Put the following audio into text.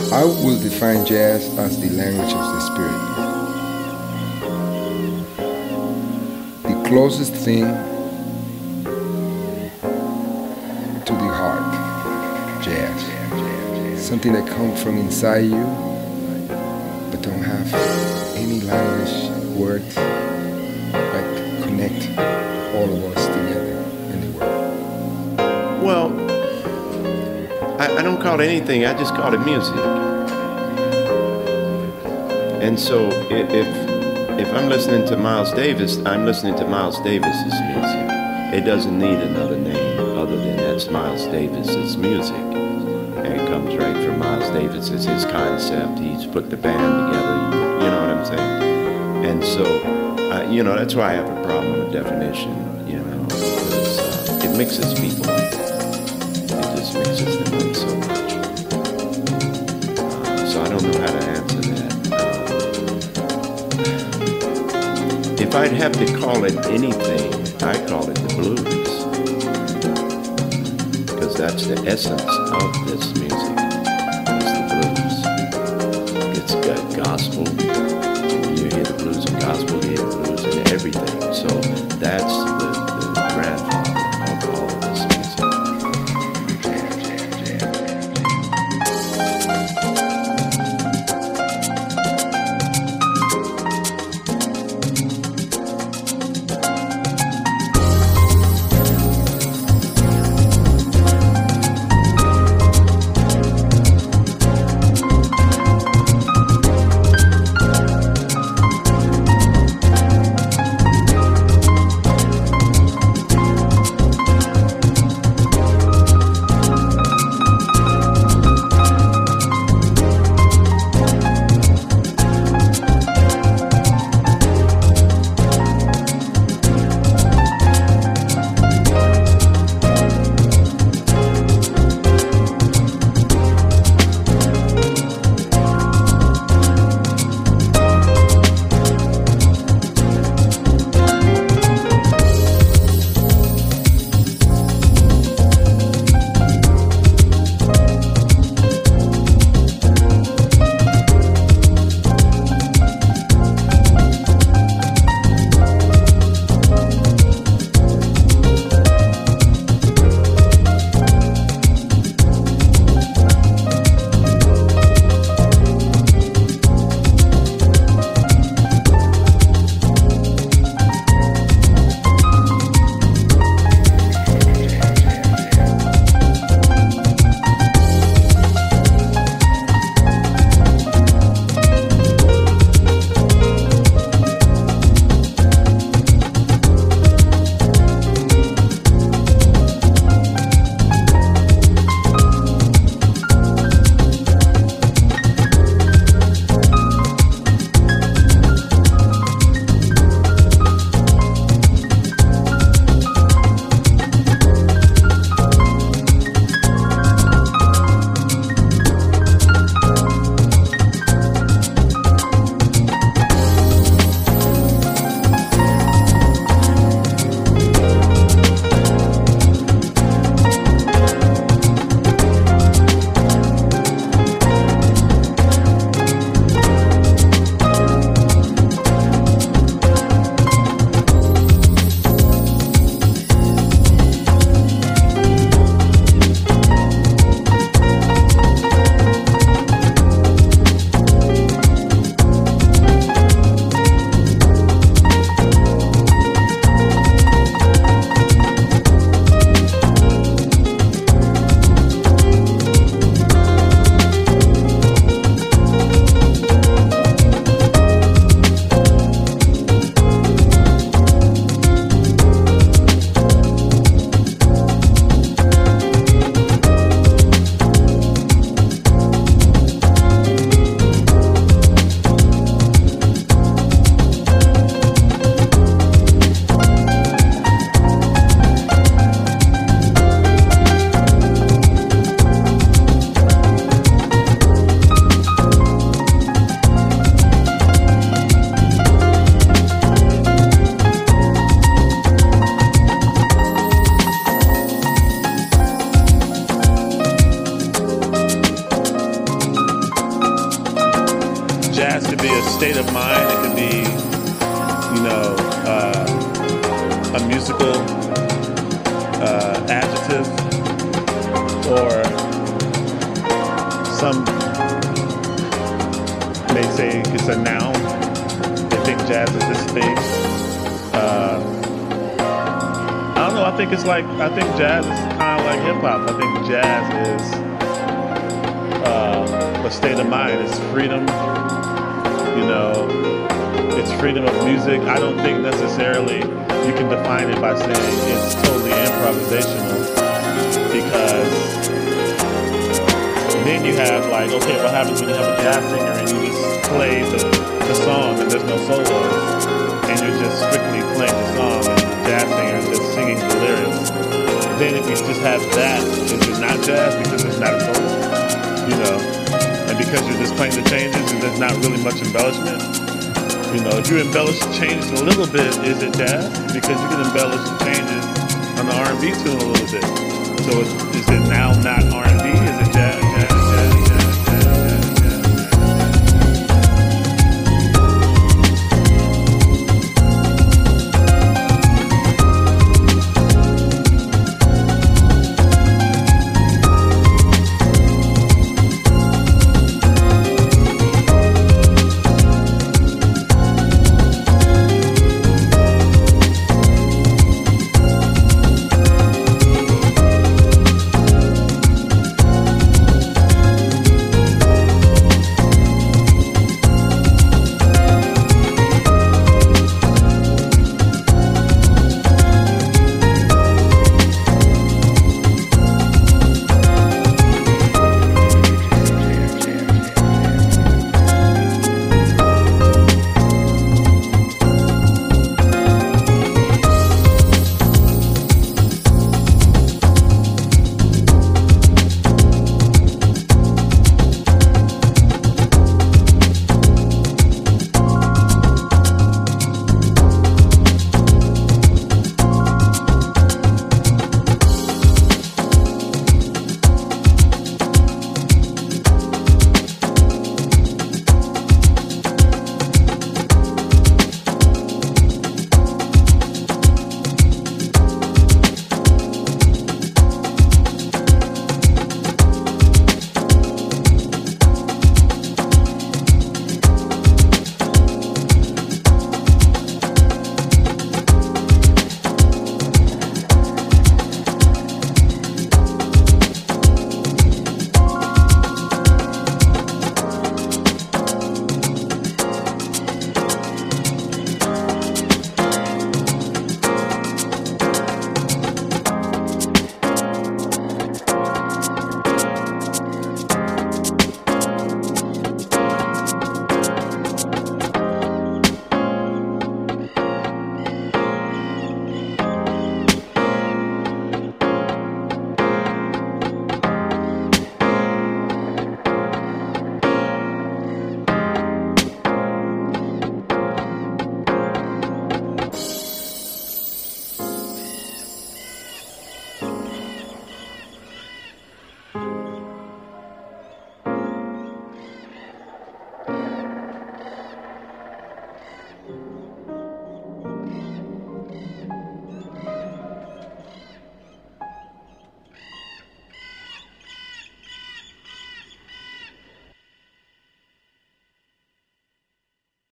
I will define jazz as the language of the spirit, the closest thing to the heart. Jazz, something that comes from inside you, but don't have any language, words, but connect all of us together in the world. Well, I don't call it anything. I just call it music. And so if I'm listening to Miles Davis, I'm listening to Miles Davis's music. It doesn't need another name other than that's Miles Davis's music. And it comes right from Miles Davis. It's his concept. He's put the band together. You know what I'm saying? And so, that's why I have a problem with definition, because it mixes people up. It just mixes them up so much. So I don't know how to answer that. If I'd have to call it anything, I call it the blues. Because that's the essence of this music. It's the blues. It's got gospel. You hear the blues and gospel, you hear the blues and everything. So that's the grandfather of all of this music. state of mind. It could be, you know, a musical adjective, or some may say it's a noun. They think jazz is this thing. I don't know. I think jazz is kind of like hip hop. I think jazz is a state of mind. It's freedom. You know, it's freedom of music. I don't think necessarily you can define it by saying it's totally improvisational, because then you have like, okay, what happens when you have a jazz singer and you just play the song and there's no solos, and you're just strictly playing the song and the jazz singer is just singing the lyrics. Then if you just have that, is it not jazz because it's not a solo? You know, and because you're just playing the changes and there's not really much embellishment. You know, if you embellish the changes a little bit, is it jazz? Because you can embellish the changes on the R&B tune a little bit. So is it now